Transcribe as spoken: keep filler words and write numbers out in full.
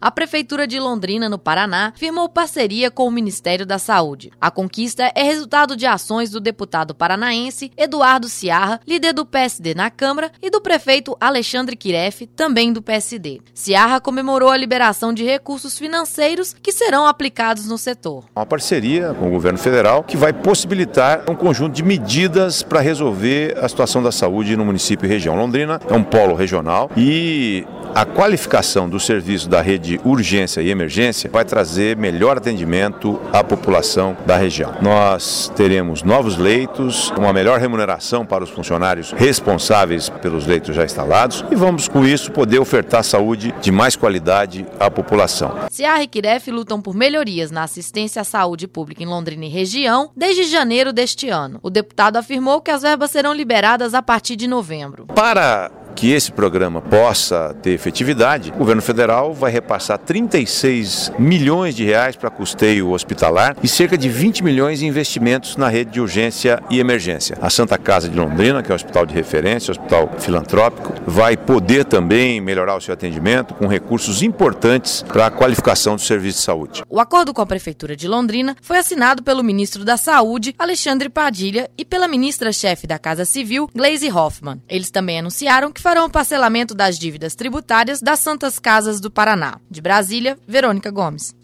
a Prefeitura de Londrina, no Paraná, firmou parceria com o Ministério da Saúde. A conquista é resultado de ações do deputado paranaense Eduardo Ciarra, líder do P S D na Câmara, e do prefeito Alexandre Quiref, também do P S D. Ciarra comemorou a liberação de recursos financeiros que serão aplicados no setor. Uma parceria com o governo federal que vai possibilitar um conjunto de medidas para resolver a situação da saúde no município e região. Londrina é um polo regional e a qualificação do serviço da rede urgência e emergência vai trazer melhor atendimento à população da região. Nós teremos novos leitos, uma melhor remuneração para os funcionários responsáveis pelos leitos já instalados e vamos, com isso, poder ofertar saúde de mais qualidade à população. Ciarra e Quiref lutam por melhorias na assistência à saúde pública em Londrina e região desde janeiro deste ano. O deputado afirmou que as verbas serão liberadas a partir de novembro. Para que esse programa possa ter efetividade, o governo federal vai repassar trinta e seis milhões de reais para custeio hospitalar e cerca de vinte milhões em investimentos na rede de urgência e emergência. A Santa Casa de Londrina, que é o hospital de referência, o hospital filantrópico, vai poder também melhorar o seu atendimento com recursos importantes para a qualificação do serviço de saúde. O acordo com a Prefeitura de Londrina foi assinado pelo ministro da Saúde, Alexandre Padilha, e pela ministra-chefe da Casa Civil, Gleisi Hoffmann. Eles também anunciaram que farão o parcelamento das dívidas tributárias das Santas Casas do Paraná. De Brasília, Verônica Gomes.